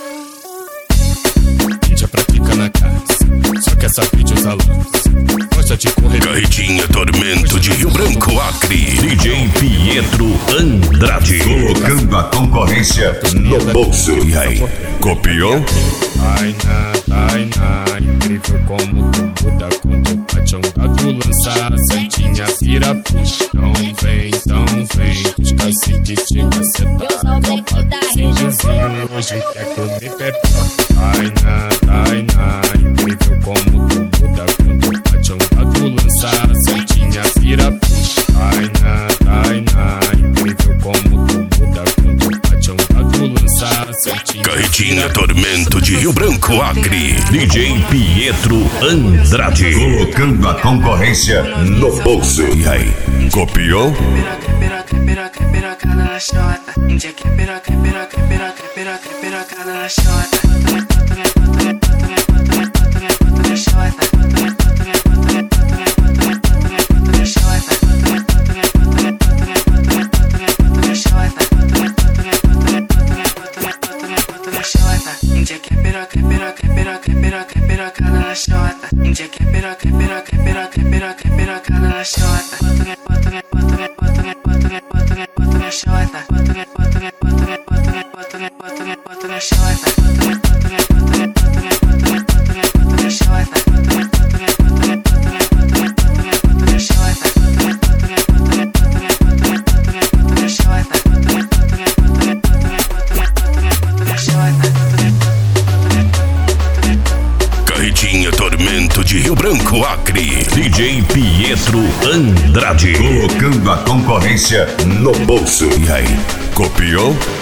Índia pratica na casa, só quer saber de usar luz. Gosta de correr. Carretinha Tormento de Rio Branco, Acre. DJ Pietro Andrade. Colocando a concorrência no bolso. E aí, copiou? Ai na, incrível como tu muda quando o patião dado lança a santinha vira puxa. Então vem, os caciques de caceta. Sem vizinho, hoje quer comer pepita. Ai na, incrível como tu muda quando o patião dado lança a santinha vira puxa. Ai na, incrível como tu muda quando o patião dado lança a santinha. Carretinha Tormento de Rio Branco, Acre. DJ Pietro Andrade. Colocando a concorrência no bolso. E aí, copiou? Pirocada na chota. Índia que pirocada na chota. Índia que pirocada na chota. Índia que pirocada na chota. Carretinha Tormento de Rio Branco, Acre. DJ Pietro Andrade. Colocando a concorrência no bolso. E aí, copiou?